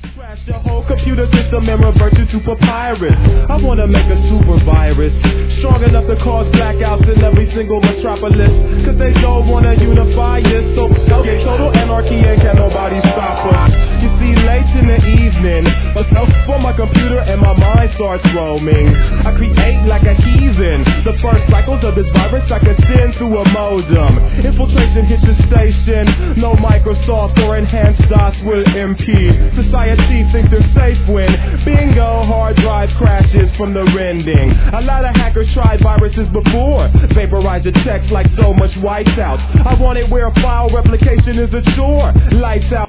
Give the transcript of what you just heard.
Crash your whole computer system and revert you to papyrus. I wanna make a super virus strong enough to cause blackouts in every single metropolis. Cause they don't wanna unify us, so get total anarchy and can nobody stop us. You see, late in the evening, myself for my computer and my mind starts roaming. I create like a heathen. The first cycles of this virus I can send through a modem. Infiltration hits the station. No Microsoft or enhanced DOS will impede. Society thinks they're safe when bingo, hard drive crashes from the rending. A lot of hackers tried viruses before. Vaporize the text like so much whiteout. I want it where file replication is a chore. Lights out.